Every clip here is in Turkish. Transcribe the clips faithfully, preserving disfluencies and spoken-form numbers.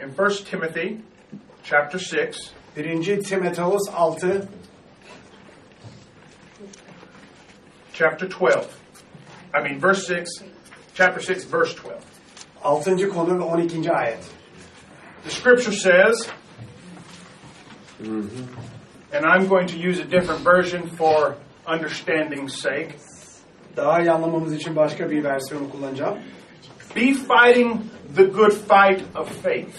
in First Timothy chapter six. Birinci Timoteos altı. Chapter twelve. I mean verse six. Chapter six, verse twelve. altıncı konu ve on ikinci ayet. The scripture says, and I'm going to use a different version for understanding's sake. Daha iyi anlamamız için başka bir versiyonu kullanacağım. Be fighting the good fight of faith.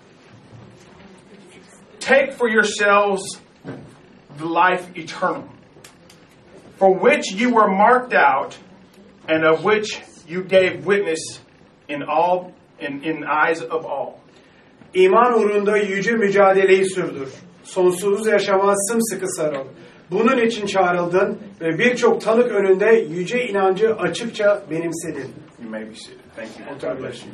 Take for yourselves the life eternal, for which you were marked out, and of which you gave witness in all in, in eyes of all. İman uğrunda yüce mücadeleyi sürdür. Sonsuz yaşama sımsıkı sarıl. Bunun için çağrıldın ve birçok tanık önünde yüce inancı açıkça benimsedin. You may be seated. Thank you. God bless you.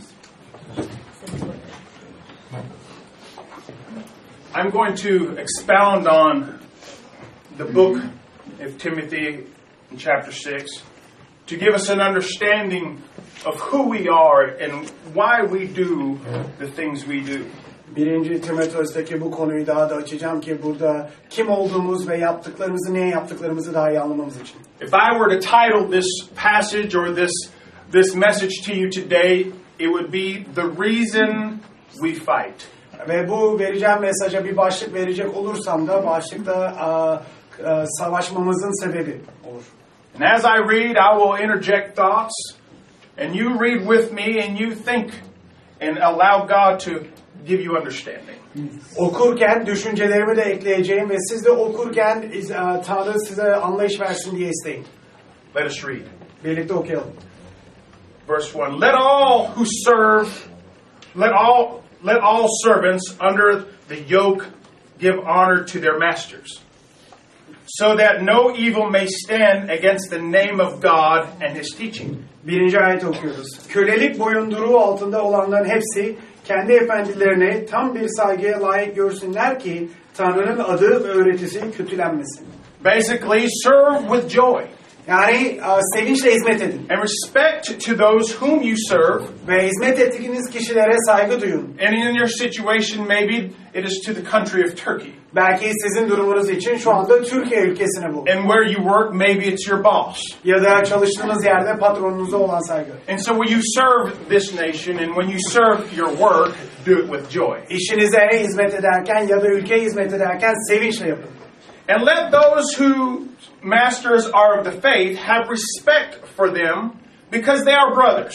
I'm going to expound on the book of Timothy in chapter six to give us an understanding of who we are and why we do the things we do. Birinci Timoteos'taki bu konuyu daha da açacağım ki burada kim olduğumuz ve yaptıklarımızı, niye yaptıklarımızı daha iyi anlamamız için. If I were to title this passage or this this message to you today, it would be the reason we fight. Ve bu vereceğim mesaja bir başlık verecek olursam da başlıkta a, a, savaşmamızın sebebi olur. And as I read, I will interject thoughts, and you read with me and you think and allow God to give you understanding. Okurken düşüncelerimi de ekleyeceğim ve siz de okurken uh, Tanrı size anlayış versin diye isteyin. Let us read. Birlikte okuyalım. Verse one. Let all who serve, let all let all servants under the yoke give honor to their masters, so that no evil may stand against the name of God and his teaching. Birinci ayet okuyoruz. Kölelik boyunduruğu altında olanların hepsi kendi efendilerini tam bir saygıya layık görsünler ki Tanrı'nın adı ve öğretisi kötülenmesin. Basically, serve with joy. Yani sevinçle hizmet edin. And respect to those whom you serve. Ve hizmet ettiğiniz kişilere saygı duyun. And in your situation, maybe it is to the country of Turkey. Belki sizin durumunuz için şu anda Türkiye ülkesine bu. And where you work, maybe it's your boss. Ya da çalıştığınız yerde patronunuza olan saygı. And so when you serve this nation and when you serve your work, do it with joy. İşinize hizmet ederken ya da ülkeye hizmet ederken sevinçle yapın. And let those who masters are of the faith have respect for them because they are brothers,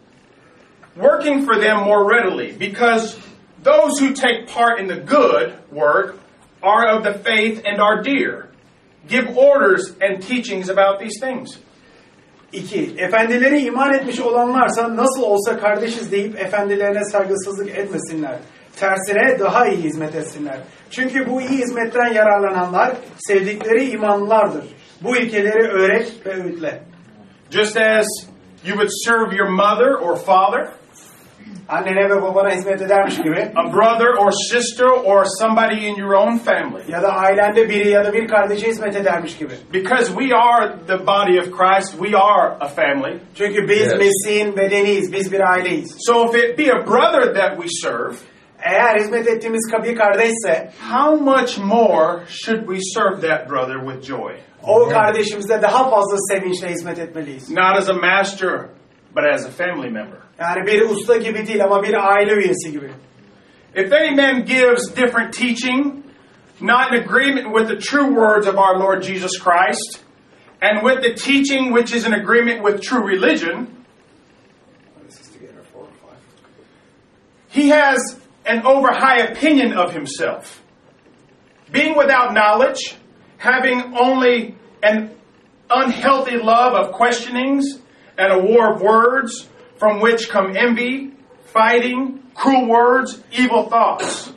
working for them more readily, because those who take part in the good work are of the faith and are dear. Give orders and teachings about these things. İki, efendileri iman etmiş olanlarsa nasıl olsa kardeşiz deyip efendilerine saygısızlık etmesinler. Tersine daha iyi hizmet etsinler. Çünkü bu iyi hizmetten yararlananlar sevdikleri imanlılardır. Bu ilkeleri öğret ve öğütle. Just as you would serve your mother or father, annene ve babana hizmet edermiş gibi, a brother or sister or somebody in your own family, ya da ailende biri ya da bir kardeşe hizmet edermiş gibi. Because we are the body of Christ, we are a family. Çünkü biz yes. Mesih'in bedeniyiz, biz bir aileyiz. So if it be a brother that we serve, eğer hizmet ettiğimiz bir kardeşse, how much more should we serve that brother with joy? O kardeşimize daha fazla sevinçle hizmet etmeliyiz. Not as a master, but as a family member. Yani bir usta gibi değil ama bir aile üyesi gibi. If any man gives different teaching, not in agreement with the true words of our Lord Jesus Christ, and with the teaching which is in agreement with true religion, he has an over high opinion of himself, being without knowledge, having only an unhealthy love of questionings and a war of words, from which come envy, fighting, cruel words, evil thoughts.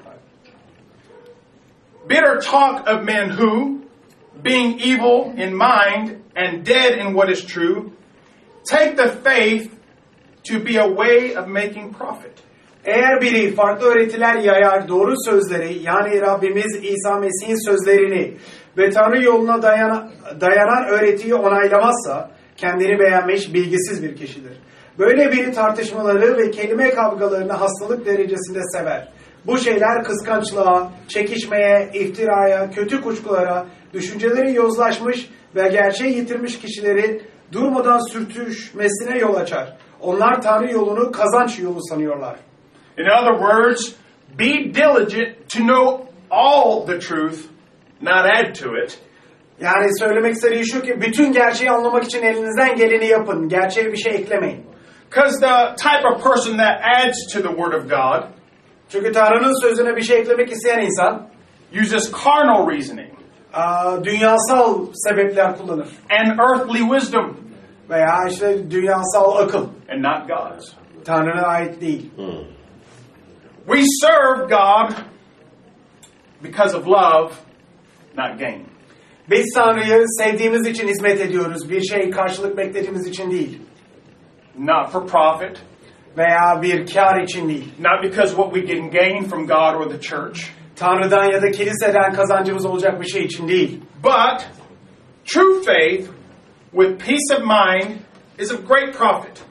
Bitter talk of men who, being evil in mind and dead in what is true, take the faith to be a way of making profit. Eğer biri farklı öğretiler yayar, doğru sözleri, yani Rabbimiz İsa Mesih'in sözlerini ve Tanrı yoluna dayanan, dayanan öğretiyi onaylamazsa, kendini beğenmiş, bilgisiz bir kişidir. Böyle biri tartışmaları ve kelime kavgalarını hastalık derecesinde sever. Bu şeyler kıskançlığa, çekişmeye, iftiraya, kötü kuşkulara, düşünceleri yozlaşmış ve gerçeği yitirmiş kişilerin durmadan sürtüşmesine yol açar. Onlar Tanrı yolunu kazanç yolu sanıyorlar. In other words, be diligent to know all the truth, not add to it. Yani söylemek istediği şu ki bütün gerçeği anlamak için elinizden geleni yapın. Gerçeğe bir şey eklemeyin. Because the type of person that adds to the Word of God Çünkü Tanrı'nın sözüne bir şey eklemek isteyen insan uses carnal reasoning aa, dünyasal sebepler kullanır. and earthly wisdom Veya işte dünyasal akıl. and not God's. Tanrı'na ait değil. We serve God because of love, not gain. Biz Tanrı'yı sevdiğimiz için hizmet ediyoruz. Bir şey karşılık beklediğimiz için değil. Not for profit, Veya bir kar için değil. not because what we can gain from God or the church, Tanrı'dan ya da kiliseden kazancımız olacak bir şey için değil. but true faith with peace of mind is of great profit.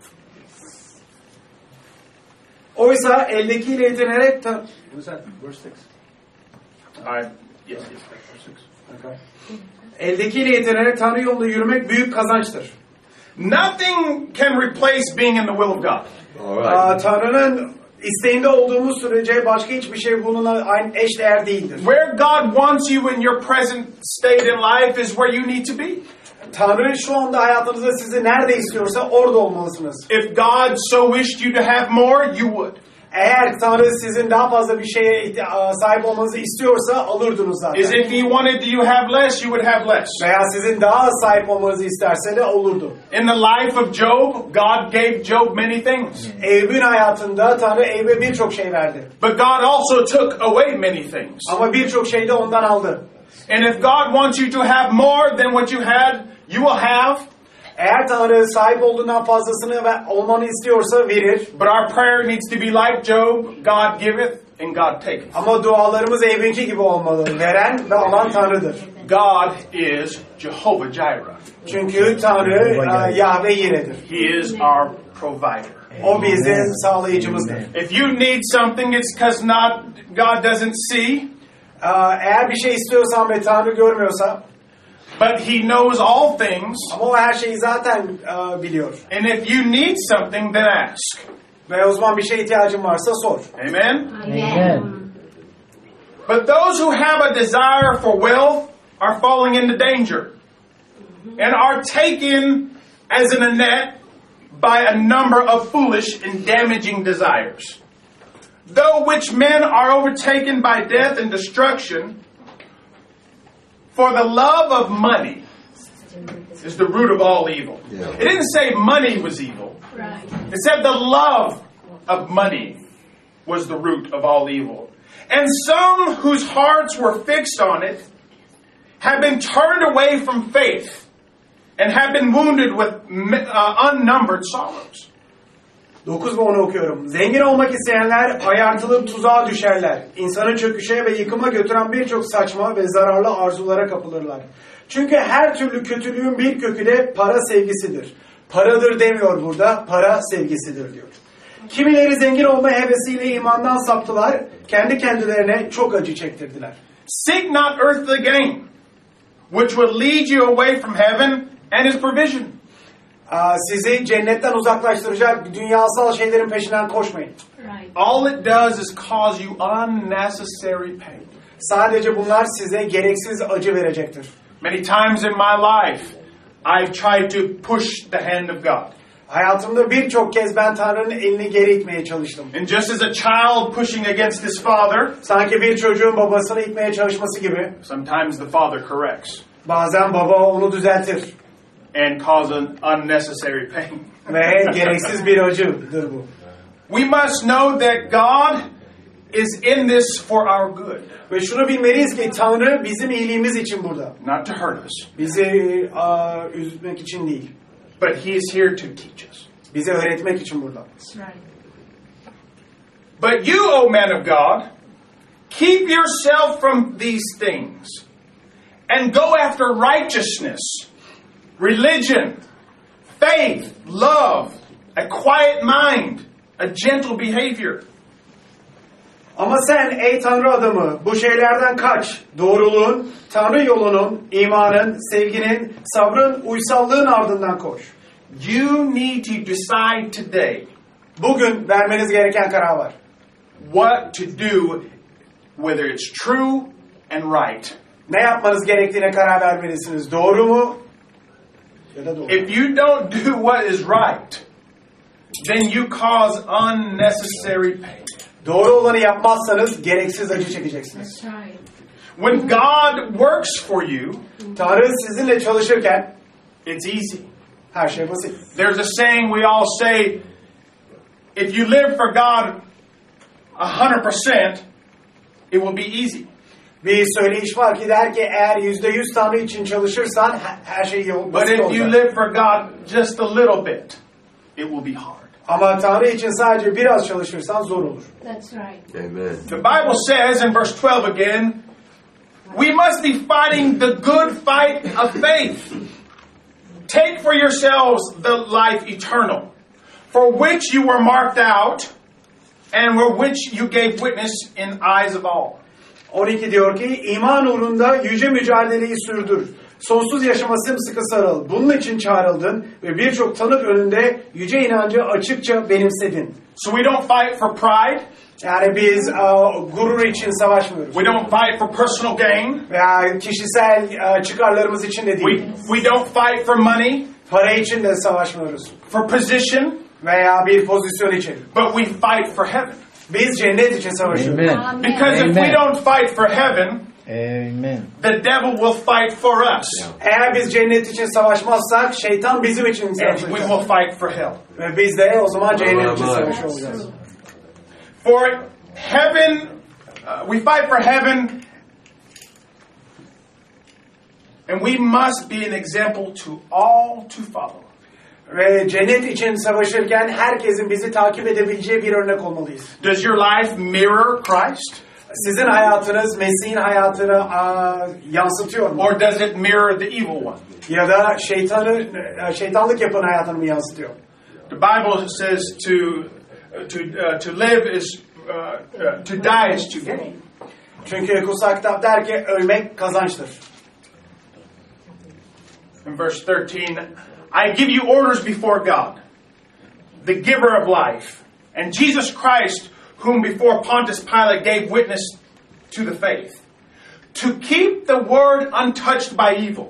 Oysa eldekiyle yetinerek... Ta- Was that verse six? I, yes, yes, verse six. Okay. Eldekiyle yetinerek Tanrı yolunda yürümek büyük kazançtır. Nothing can replace being in the will of God. Aa, Tanrı'nın isteğinde olduğumuz sürece başka hiçbir şey bununla aynı eş değer değildir. Where God wants you in your present state in life is where you need to be. Tanrı şu anda hayatınızda sizi nerede istiyorsa orada olmalısınız. If God so wished you to have more, you would. Eğer Tanrı sizin daha fazla bir şeye sahip olmanızı istiyorsa alırdınız zaten. As if He wanted you to have less, you would have less. Veya sizin daha az sahip olmanızı isterse de olurdu. In the life of Job, God gave Job many things. Eyüp'ün hayatında Tanrı Eyüp'e birçok şey verdi. But God also took away many things. Ama birçok şey de ondan aldı. And if God wants you to have more than what you had, you will have. Eğer Tanrı sahip olduğundan fazlasını ve olmanı istiyorsa verir. But our prayer needs to be like Job, God giveth and God taketh. Ama dualarımız Eyüp'ünki gibi olmalı. Veren ve alan Tanrı'dır. God is Jehovah Jireh. Çünkü Tanrı uh, Yahve Yire'dir. He is our provider. O bizim sağlayıcımızdır. If you need something, it's because not God doesn't see, Uh, eğer bir şey istiyorsan ve Tanrı görmüyorsa, but He knows all things. ama o her şeyi zaten uh, biliyor. And if you need something, then ask. Ve o zaman bir şeye ihtiyacın varsa sor. Amen? Amen. But those who have a desire for wealth are falling into danger and are taken as in a net by a number of foolish and damaging desires. Though which men are overtaken by death and destruction, for the love of money is the root of all evil. Yeah. It didn't say money was evil. Right. It said the love of money was the root of all evil. And some whose hearts were fixed on it have been turned away from faith and have been wounded with uh, unnumbered sorrows. dokuz ve onu okuyorum. Zengin olmak isteyenler ayartılıp tuzağa düşerler. İnsanı çöküşe ve yıkıma götüren birçok saçma ve zararlı arzulara kapılırlar. Çünkü her türlü kötülüğün bir kökü de para sevgisidir. Paradır demiyor burada, para sevgisidir diyor. Kimileri zengin olma hevesiyle imandan saptılar, kendi kendilerine çok acı çektirdiler. Seek not earthly gain, which will lead you away from heaven and His provision. Sizi cennetten uzaklaştıracak dünyasal şeylerin peşinden koşmayın. Right. All it does is cause you unnecessary pain. Sadece bunlar size gereksiz acı verecektir. Many times in my life, I've tried to push the hand of God. Hayatımda birçok kez ben Tanrı'nın elini geri itmeye çalıştım. And just as a child pushing against his father, Sanki bir çocuğun babasını itmeye çalışması gibi. sometimes the father corrects Bazen baba onu düzeltir. and cause an unnecessary pain. Ve gereksiz bir acıdır bu. We must know that God is in this for our good, Ve şunu bilmeliyiz ki Tanrı bizim iyiliğimiz için burada. not to hurt us, Bizi aa, üzmek için değil. but He is here to teach us. Bize öğretmek için burada. Right. But you, O man of God, keep yourself from these things and go after righteousness, religion, faith, love, a quiet mind, a gentle behavior. Ama sen ey Tanrı adamı bu şeylerden kaç. Doğruluğun, Tanrı yolunun, imanın, sevginin, sabrın, uysallığın ardından koş. You need to decide today Bugün vermeniz gereken karar var. what to do, whether it's true and right. Ne yapmanız gerektiğine karar vermelisiniz. Doğru mu? Ya da doğru. If you don't do what is right, then you cause unnecessary pain. Doğru olanı yapmazsanız gereksiz acı çekeceksiniz. That's right. When God works for you, Tanrı sizinle çalışırken it's easy. her şey basit. There's a saying we all say, if you live for God one hundred percent, it will be easy. Bir söyleyiş var ki der ki eğer yüzde yüz Tanrı için çalışırsan he- her şey yol- But basit if you olacak. live for God just a little bit, it will be hard. Ama Tanrı için sadece biraz çalışırsan zor olur. That's right. Amen. The Bible says in verse twelve again, we must be fighting the good fight of faith. Take for yourselves the life eternal, for which you were marked out, and for which you gave witness in eyes of all. on iki diyor ki iman uğrunda yüce mücadeleyi sürdür. Sonsuz yaşama sımsıkı sarıl. Bunun için çağrıldın ve birçok tanık önünde yüce inancı açıkça benimsedin. So we don't fight for pride. Yani biz uh, gurur için savaşmıyoruz. We don't fight for personal gain. Veya kişisel uh, çıkarlarımız için de We, değil. we don't fight for money, Para için de savaşmıyoruz. for position, Veya bir pozisyon için. but we fight for heaven. Biz cennet için savaşıyoruz. Amen. Amen. Because if we Amen. don't fight for heaven, Amen. the devil will fight for us. Eğer biz cennet için savaşmazsak şeytan bizim için And we savaşacak. will fight for hell. Ve biz de o zaman cehennem için Amen. savaşıyor olacağız. For heaven, uh, we fight for heaven, and we must be an example to all to follow. Ve cennet için savaşırken herkesin bizi takip edebileceği bir örnek olmalıyız. Does your life mirror Christ? Sizin hayatınız Mesih'in hayatını aa, yansıtıyor mu? Or does it mirror the evil one? Ya da şeytanı, şeytanlık yapan hayatını mı yansıtıyor? The Bible says to to uh, to live is uh, uh, to die is to gain. Çünkü kutsal kitap der ki ölmek kazançtır. In verse thirteen, I give you orders before God, the giver of life, and Jesus Christ, whom before Pontius Pilate gave witness to the faith, to keep the word untouched by evil,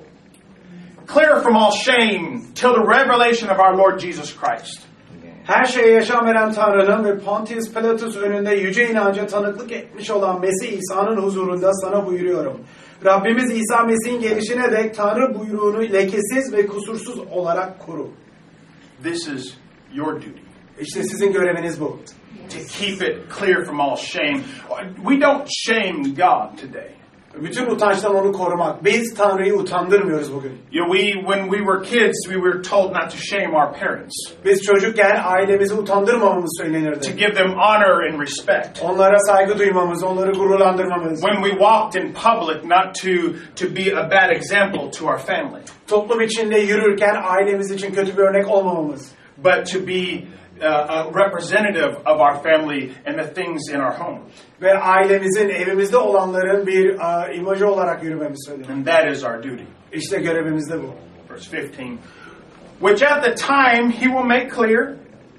clear from all shame till the revelation of our Lord Jesus Christ. Her şeye yaşam veren Tanrı'nın ve Pontius Pilatus önünde yüce inanca tanıklık etmiş olan Mesih İsa'nın huzurunda sana buyuruyorum. Rabbimiz İsa Mesih'in gelişine dek Tanrı buyruğunu lekesiz ve kusursuz olarak koru. This is your duty, İşte sizin göreviniz bu. to keep it clear from all shame. We don't shame God today. Bütün utançtan onu korumak. Biz Tanrı'yı utandırmıyoruz bugün. You know, we, when we were kids, we were told not to shame our parents, Biz çocukken ailemizi utandırmamamız to söylenirdi. give them honor and respect. Onlara saygı duymamız, onları gururlandırmamız. When we walked in public, not to, to be a bad example to our family, Toplum içinde yürürken ailemiz için kötü bir örnek olmamamız. but to be uh, a representative of our family and the things in our home. Ve ailemizin, evimizde olanların bir uh, imajı olarak yürümemiz söylenir. And that is our duty. İşte görevimiz de bu. Verse fifteen. Which at the time he will make clear,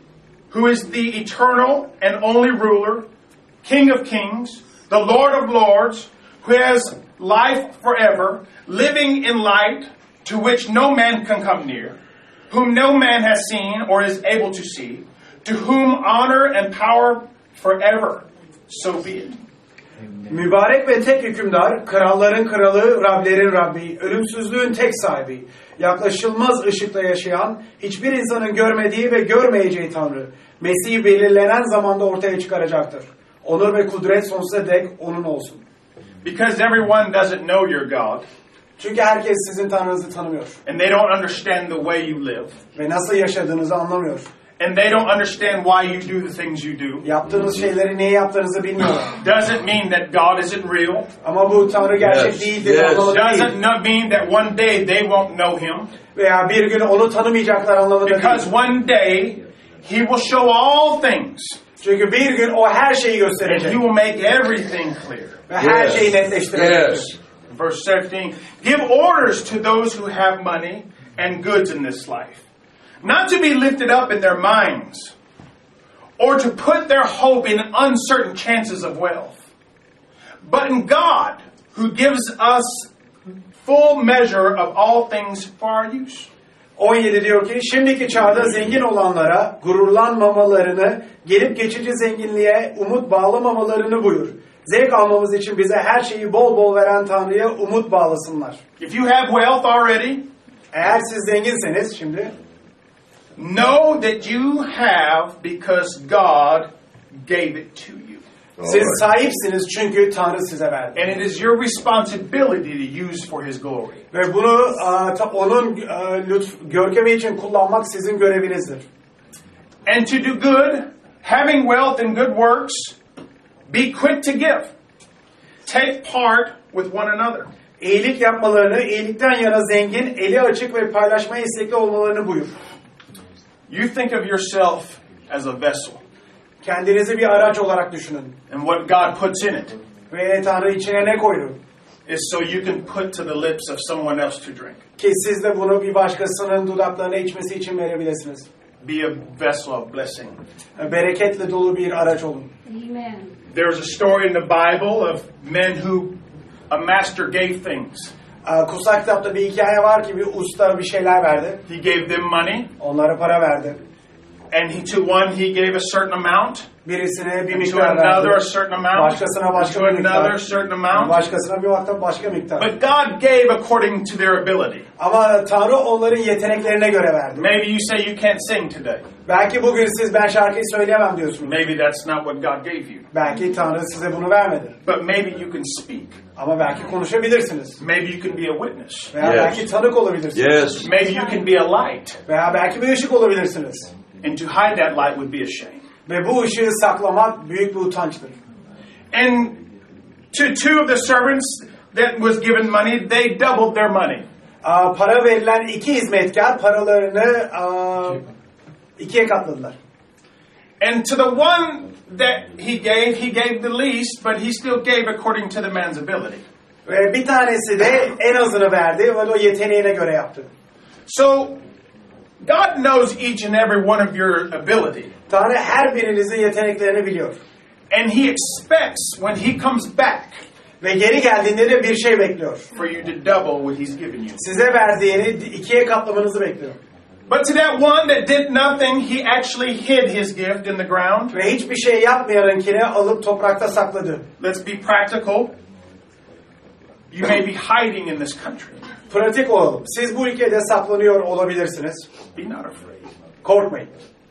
who is the eternal and only ruler, King of kings, the Lord of lords, who has life forever, living in light, to which no man can come near, whom no man has seen or is able to see, to whom honor and power forever. So be it. Mübarek ve tek hükümdar, kralların kralı, Rablerin Rabbi, ölümsüzlüğün tek sahibi, yaklaşılmaz ışıkla yaşayan, hiçbir insanın görmediği ve görmeyeceği Tanrı, Mesih'i belirlenen zamanda ortaya çıkaracaktır. Onur ve kudret sonsuza dek onun olsun. Because everyone doesn't know your God, Çünkü herkes sizin Tanrınızı tanımıyor and they don't understand the way you live, ve nasıl yaşadığınızı anlamıyor. and they don't understand why you do the things you do, Yaptığınız şeyleri niye yaptığınızı bilmiyorlar. doesn't mean that God isn't real. Ama bu Tanrı gerçek Yes, değildir, yes. olmalı Doesn't değil. not mean that one day they won't know Him, Veya bir gün onu tanımayacaklar anlamında because değil. one day He will show all things. Çünkü bir gün o her şeyi And gösterecek. he will make everything clear. Ve her Yes. şeyi netleştirecek. Yes. Verse seventeen, give orders to those who have money and goods in this life, not to be lifted up in their minds, or to put their hope in uncertain chances of wealth, but in God, who gives us full measure of all things for our use. on yedi diyor ki şimdiki çağda zengin olanlara gururlanmamalarını, gelip geçici zenginliğe umut bağlamamalarını buyur. Zevk almamız için bize her şeyi bol bol veren Tanrı'ya umut bağlasınlar. If you have wealth already, Eğer siz zenginseniz şimdi know that you have because God gave it to you. siz sahipsiniz çünkü Tanrı size verdi. And it is your responsibility to use for His glory. Ve bunu a, ta- onun a, lütf, görkemi için kullanmak sizin görevinizdir. And to do good, having wealth and good works, be quick to give. Take part with one another. İyilik yapmalarını, iyilikten yana zengin, eli açık ve paylaşmaya istekli olmalarını buyur. You think of yourself as a vessel Kendinizi bir araç olarak düşünün. and what God puts in it Ve Tanrı içine ne koydu? is so you can put to the lips of someone else to drink. Ki siz de bunu bir başkasının dudaklarına içmesi için verebilirsiniz. Be a vessel of blessing. Bereketle dolu bir araç olun. Amen. There's a story in the Bible of men who a master gave things. Aa, Kutsal kitapta bir hikaye var ki bir usta bir şeyler verdi. He gave them money, Onlara para verdi. and he to one he gave a certain amount, Birisine bir and to miktar another a verdi. certain amount, Başkasına and başka to bir miktar. another a certain amount. Başkasına bir vakta başka miktar. But God gave according to their ability. Ama Tanrı onların yeteneklerine göre verdi. Maybe you say you can't sing today. Belki bugün siz ben şarkıyı söyleyemem diyorsunuz. Maybe that's not what God gave you. Belki Tanrı size bunu vermedi. But maybe you can speak. Ama belki konuşabilirsiniz. Maybe you can be a witness. Veya Yes. belki tanık olabilirsiniz. Yes. Maybe you can be a light. Veya belki bir ışık olabilirsiniz. And to hide that light would be a shame. Ve bu ışığı saklamak büyük bir utançtır. And to two of the servants that was given money, they doubled their money. Aa, para verilen iki hizmetkar paralarını aa, ikiye katladılar. And to the one that he gave, he gave the least, but he still gave according to the man's ability. Ve bir tanesi de en azını verdi ve o yeteneğine göre yaptı. So, God knows each and every one of your ability. Tanrı her birinizin yeteneklerini biliyor. And he expects when he comes back Ve geri geldiğinde de bir şey bekliyor. for you to double what he's given you. Size verdiğini ikiye katlamanızı bekliyor. But to that one that did nothing, he actually hid his gift in the ground. Ve hiçbir şey yapmayankine alıp toprakta sakladı. Let's be practical. You may be hiding in this country. Pratik olalım. Siz bu ülkede saklanıyor olabilirsiniz. Be not afraid. Korkmayın.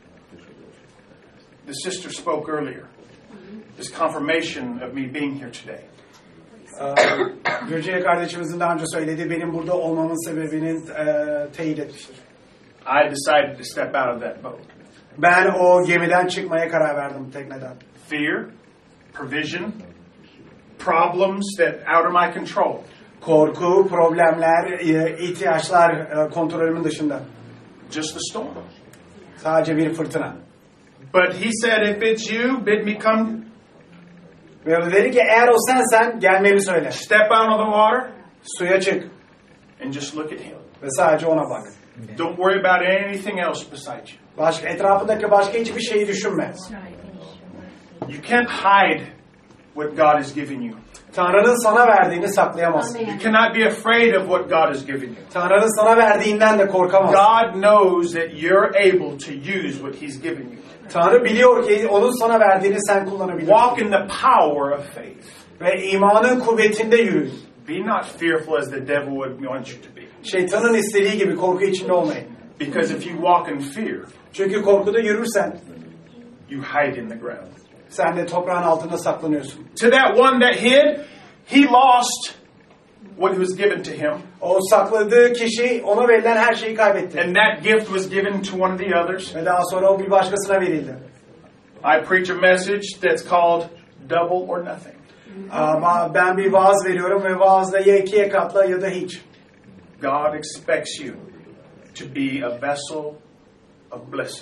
The sister spoke earlier. This confirmation of me being here today. Ee, Gülce kardeşimizin daha önce söylediği benim burada olmamın sebebinin e, teyit etmiştir. I decided to step out of that boat. Ben o gemiden çıkmaya karar verdim tekneden. Fear, provision, problems that out of my control. Korku, problemler, e, ihtiyaçlar e, kontrolümün dışında. Just the storm. Sadece bir fırtına. But he said, if it's you, bid me come, Ve o dedi ki eğer o sensen gelmemi söyle. step out of the water Suya çık and just look at him. ve sadece ona bak. Don't worry about anything else beside you. Başka, etrafındaki başka hiçbir şeyi düşünme. You can't hide what God has given you. Tanrı'nın sana verdiğini saklayamazsın. You cannot be afraid of what God has given you. Tanrı'nın sana verdiğinden de korkamazsın. God knows that you're able to use what he's given you. Tanrı biliyor ki onun sana verdiğini sen kullanabilirsin. Walk in the power of faith. Ve imanın kuvvetinde yürüyün. Be not fearful as the devil would want you to be. Şeytanın istediği gibi korku içinde olmayın. Because if you walk in fear, Çünkü korkuda yürürsen you hide in the ground. sen de toprağın altında saklanıyorsun. To that one that hid, he lost what was given to him. O sakladığı kişi ona verilen her şeyi kaybetti. And that gift was given to one of the others. Ve daha sonra o bir başkasına verildi. I preach a message that's called double or nothing. Ama ben bir vaaz veriyorum ve vaazda ya ikiye katla ya da hiç. God expects you to be a vessel of blessing.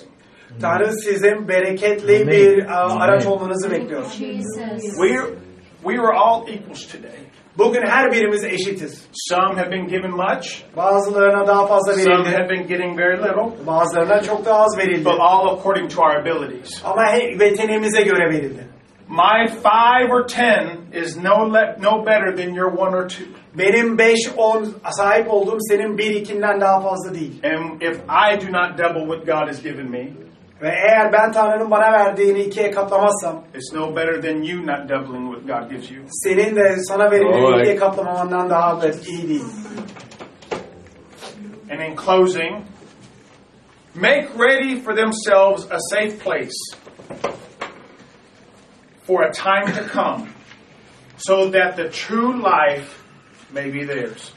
Tanrı sizin bereketli bir uh, araç olmanızı bekliyor. We we were all equals today. Bugün her birimiz eşitiz. Some have been given much. Bazılarına daha fazla Some verildi. have been getting very little. Bazılarına çok daha az verildi. But all according to our abilities. Ama he- yeteneğimize göre verildi. My five or ten is no le- no better than your one or two. Benim beş on sahip olduğum senin bir ikinden daha fazla değil. And if I do not double what God has given me, Ve eğer ben Tanrı'nın bana verdiğini ikiye katlamazsam, it's no better than you not doubling what God gives you. senin de sana verileni Alright. ikiye katlamamandan daha iyi değil. And in closing, make ready for themselves a safe place for a time to come, so that the true life may be theirs.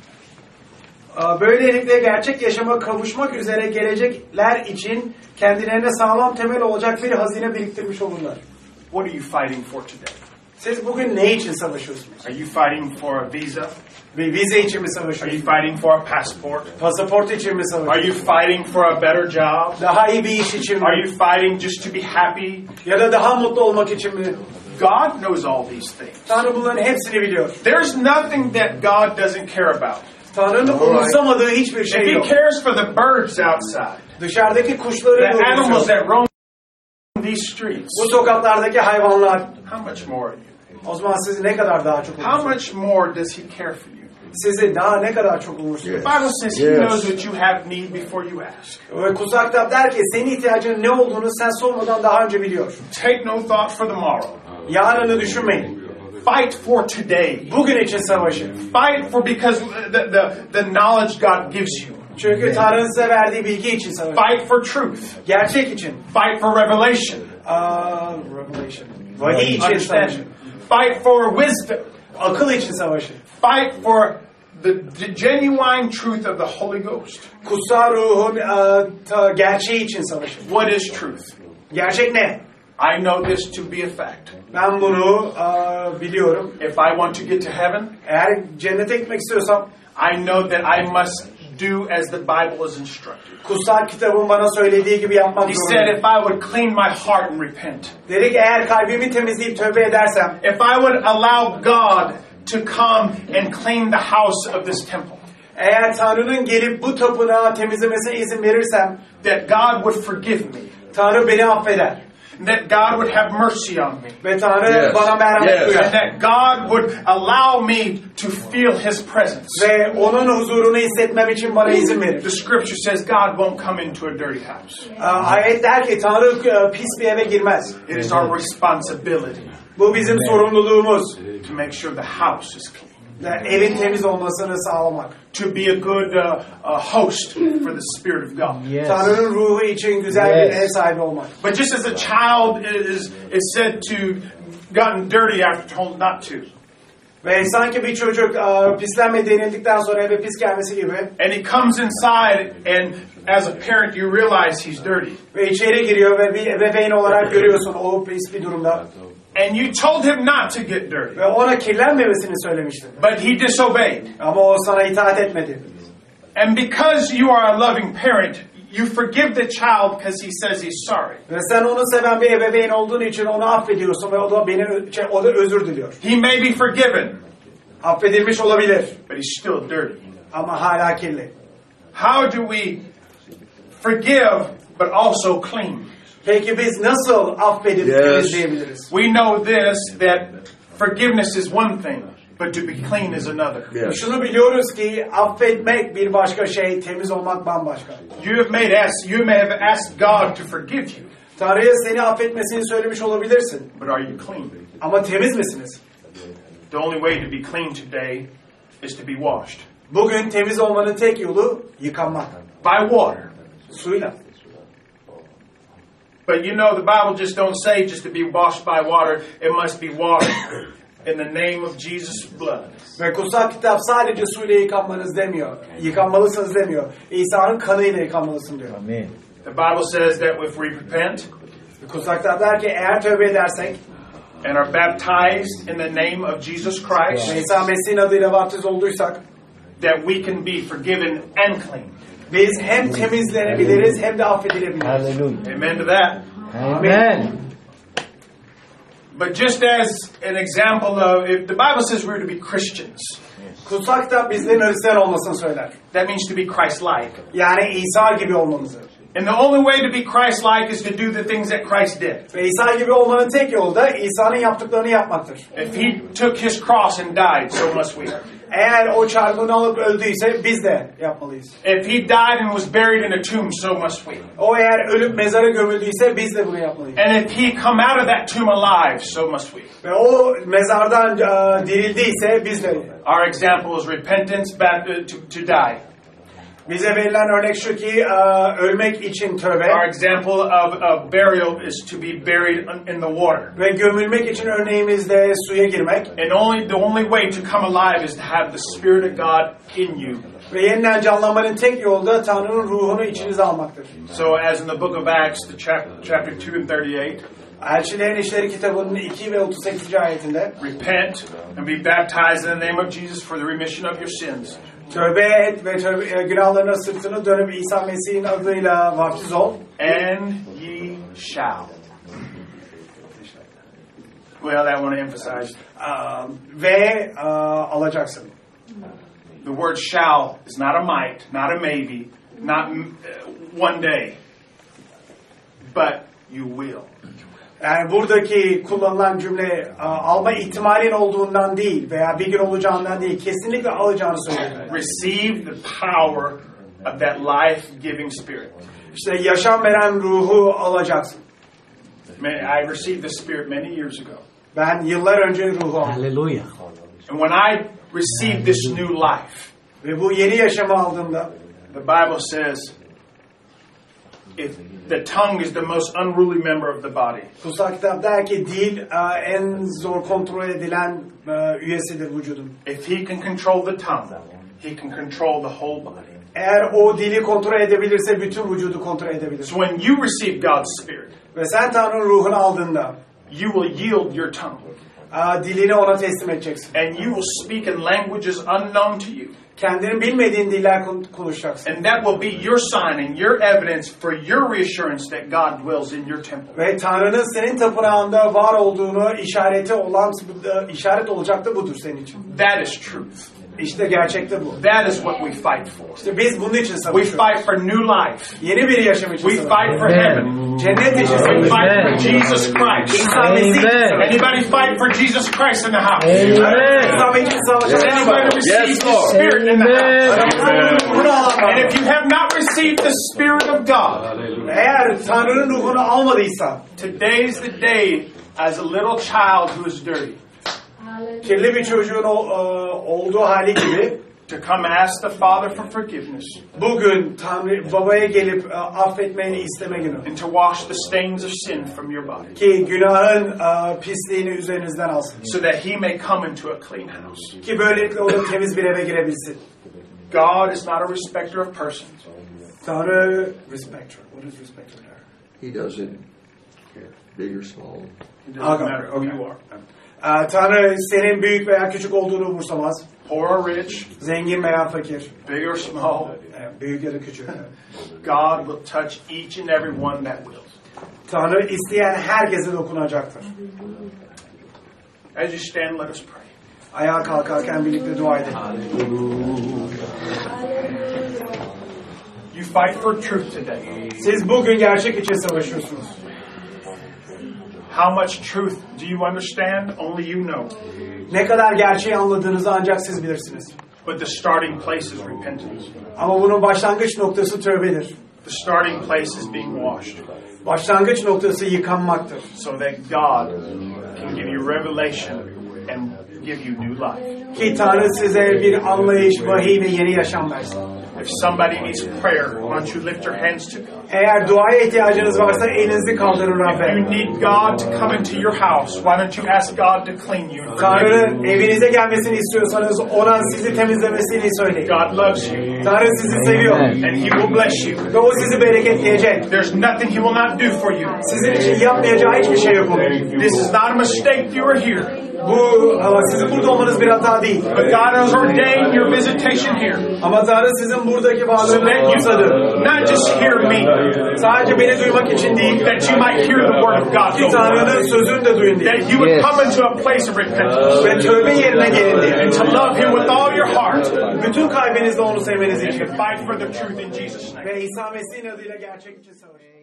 Böylelikle gerçek yaşama kavuşmak üzere gelecekler için kendilerine sağlam temel olacak bir hazine biriktirmiş olurlar. What are you fighting for today? Siz bugün ne için savaşıyorsunuz? Are you fighting for a visa? Bir vize için mi Are you savaşıyorsunuz? fighting for a passport? Pasaport için mi Are savaşıyorsunuz? you fighting for a better job? Daha iyi bir iş için Are mi? you fighting just to be happy? Ya da daha mutlu olmak için mi? God knows all these things. Tanrı bunların hepsini biliyor. There's nothing that God doesn't care about. Tanrı'nın umursamadığı hiçbir If şey He yok. cares for the birds outside, Dışarıdaki kuşları the animals umursuyor. that roam these streets, Bu sokaklardaki hayvanlar. how much more are you? O zaman sizi ne kadar daha çok How umursuyor? much more does He care for you? Sizi daha ne kadar çok umursuyor? The Bible says He Yes. knows what you have need before you ask. Ve kutsal kitap der ki senin ihtiyacının ne olduğunu sen sormadan daha önce biliyor. Take no thought for tomorrow. Yarını düşünmeyin. Fight for today. Bugün için savaşın. Fight for because the, the, the knowledge God gives you. Çünkü Tanrı'nın size verdiği bilgi için savaşın. Fight for truth. Gerçek için. Fight for revelation. Aa, Revelation. Vahiy için Understand? savaşın. Fight for wisdom. Akıl için savaşın. Fight for the, the genuine truth of the Holy Ghost. Kutsal ruhun e, ta- gerçeği için savaşın. What is truth? Gerçek ne? I know this to be a fact. Ben bunu e, biliyorum. If I want to get to heaven, Eğer cennete gitmek istiyorsam I know that I must do as the Bible is instructed. kutsal kitabın bana söylediği gibi yapmak He said zorundayım. if I would clean my heart and repent, Dedi ki eğer kalbimi temizleyip tövbe edersem, if I would allow God to come and clean the house of this temple, eğer Tanrı'nın gelip bu tapınağı temizlemesine izin verirsem, that God would forgive me, Tanrı beni affeder. that God would have mercy on me, Ve Tanrı Yes. bana merhamet Yes. duyar. and that God would allow me to feel His presence. Ve onun huzurunu hissetmem için bana izin verir. The scripture says God won't come into a dirty house. Aa, Ayet der ki Tanrı e, pis bir eve girmez. It is our responsibility Bu bizim sorumluluğumuz. to make sure the house is clean, Yani evin temiz olmasını sağlamak. to be a good uh, uh, host for the Spirit of God. Yes. Tanrı'nın ruhu için güzel Yes. bir ev sahibi olmak. But just as a child is is said to gotten dirty after told not to, Ve sanki bir çocuk e, pislenme denildikten sonra eve pis gelmesi gibi. and he comes inside, and as a parent you realize he's dirty, Ve içeri giriyor ve bir ebeveyn olarak görüyorsun o pis bir durumda. and you told him not to get dirty, Ve ona kirlenmemesini söylemiştin. but he disobeyed. Ama o sana itaat etmedi. And because you are a loving parent, you forgive the child because he says he's sorry. Ve sen onu seven bir ebeveyn olduğun için onu affediyorsun ve o da beni şey, o da özür diliyor. He may be forgiven, Affedilmiş olabilir but he's still dirty. ama hala kirli. How do we forgive but also clean? Peki biz nasıl affedip Yes. temizleyebiliriz? We know this, that forgiveness is one thing, but to be clean is another. Yes. Şunu biliyoruz ki affetmek bir başka şey, temiz olmak bambaşka. You have made ask, you may have asked God to forgive you, Tanrı'ya seni affetmesini söylemiş olabilirsin. but are you clean? Ama temiz misiniz? The only way to be clean today is to be washed Bugün temiz olmanın tek yolu yıkanmak. by water. Suyla. But you know, the Bible just don't say just to be washed by water. It must be water in the name of Jesus' blood. Ve kutsal kitap sadece suyla yıkanmanız demiyor. Yıkanmalısınız demiyor. İsa'nın kanıyla yıkanmalısın diyor. Amen. The Bible says that if we repent Kutsal kitap der ki eğer tövbe edersek and are baptized in the name of Jesus Christ, ve İsa Mesih'in adıyla vaftiz olduysak that we can be forgiven and clean. Biz hem temizlenebiliriz hem de affedilebiliriz. Hallelujah. Amen to that. Amen. But just as an example of, if the Bible says we're to be Christians, Kutsal kitap bizlerin Hristiyan olmasını söyler. that means to be Christ-like. Yani İsa gibi olmamızı. And the only way to be Christ-like is to do the things that Christ did. Ve İsa gibi olmanın tek yolu da İsa'nın yaptıklarını yapmaktır. If he took his cross and died, so must we. Eğer o çarmıhını alıp öldüyse biz de yapmalıyız. If he died and was buried in a tomb, so must we. O eğer ölüp mezara gömüldüyse biz de bunu yapmalıyız. And if he come out of that tomb alive, so must we. Ve o mezardan uh, dirildiyse biz de. Our example is repentance, baptism, to, to die. Bize verilen örnek şu ki uh, ölmek için tövbe. Our example of, of burial is to be buried in the water. Ve gömülmek için örneğimiz de suya girmek. And only the only way to come alive is to have the Spirit of God in you. Ve yeniden canlanmanın tek yolu da Tanrı'nın ruhunu içinize almaktır. So as in the book of Acts, the chap, chapter two and thirty-eight, Elçilerin İşleri kitabının iki ve otuz sekizinci ayetinde repent and be baptized in the name of Jesus for the remission of your sins. tövbe et ve tövbe, günahlarına sırtını dönüp İsa Mesih'in adıyla vaftiz ol. And ye shall. Well, I want to emphasize. Uh, ve uh, alacaksın. The word shall is not a might, not a maybe, not uh, one day, but you will. Yani buradaki kullanılan cümle uh, alma ihtimalin olduğundan değil veya bir gün olacağından değil, kesinlikle alacağını söylüyor. Receive the power of that life-giving spirit. İşte yaşam veren ruhu alacaksın. I received the Spirit many years ago. Ben yıllar önce ruhu aldım. Hallelujah. And when I received this new life, Ve bu yeni yaşamı aldığımda the Bible says, if the tongue is the most unruly member of the body, kutsal kitap der ki dil uh, en zor kontrol edilen uh, üyesidir vücudun. if he can control the tongue, he can control the whole body. Eğer o dili kontrol edebilirse bütün vücudu kontrol edebilir. So when you receive God's Spirit, Ve sen Tanrı'nın ruhunu aldığında you will yield your tongue. uh, dilini ona teslim edeceksin. And you will speak in languages unknown to you. Kendinin bilmediğin diller konuşacaksın. And that will be your sign and your evidence for your reassurance that God dwells in your temple. Ve Tanrı'nın senin tapınağında var olduğunu işareti olan işaret olacak da budur senin için. That is truth. İşte gerçekte bu. That is what we fight for. İşte biz bunun için We savaşıyoruz. fight for new life. Yeni bir yaşam için We savaşıyoruz. fight for heaven. Cennet için We savaşıyoruz. fight for Jesus Christ. Amen. Anybody fight for Jesus Christ in the house? Amen. İslam için savaşan Anybody receive Yes, the Lord. Spirit in the house? Amen. And if you have not received the Spirit of God, Eğer Tanrı'nın ruhunu almadıysan, today's the day as a little child who is dirty kirli bir çocuğun ol- e, olduğu hali gibi to come ask the Father for forgiveness bugün Tanrı babaya gelip e, affetmeni isteme günü. and to wash the stains of sin from your body Ki günahın e, pisliğini üzerinizden alsın. so that he may come into a clean house. Ki böylelikle o da temiz bir eve girebilsin. God is not a respecter of persons. Tanrı respecter. What is respecter? He doesn't care, big or small. It doesn't matter who you are. E, Tanrı senin büyük veya küçük olduğunu umursamaz. Poor or rich, Zengin veya fakir. big or small, E, büyük ya da küçük. God will touch each and every one that will. Tanrı isteyen herkese dokunacaktır. As you stand, let us pray. Ayağa kalkarken birlikte dua edelim. You fight for truth today. Siz bugün gerçek için savaşıyorsunuz. How much truth do you understand? Only you know. Ne kadar gerçeği anladığınızı ancak siz bilirsiniz. But the starting place is repentance. Ama bunun başlangıç noktası tövbedir. The starting place is being washed. Başlangıç noktası yıkanmaktır. So that God can give you revelation and give you new life. Ki Tanrı size bir anlayış, vahiy ve yeni yaşam versin. If somebody needs prayer, why don't you lift your hands to God? Eğer duaya ihtiyacınız varsa elinizi kaldırın If you Rabbe. need God to come into your house, why don't you ask God to clean you and forgive Tanrı'nın you? evinize gelmesini istiyorsanız ona sizi temizlemesini söyleyin. God loves you Tanrı sizi seviyor and He will bless you. ve o sizi bereketleyecek. There's nothing He will not do for you. Sizin için yapmayacağı hiçbir şey yok onun. This is not a mistake you are here. Bu ama sizin burada olmanız bir hata değil. But God has ordained your visitation here. Ama Tanrı sizin buradaki So varlığınızı that you kutsadı. not just hear me, Sadece beni duymak için değil, that you might hear the word of God. ki Tanrı'nın sözünü de duyun diye. That you would Yes. come into a place of repentance. Ve tövbe yerine gelin diye. And to love him with all your heart. Bütün kalbinizle onu sevmeniz And için. to fight for the truth in Jesus' name. Ve İsa Mesih'in adıyla gerçek için savaşın.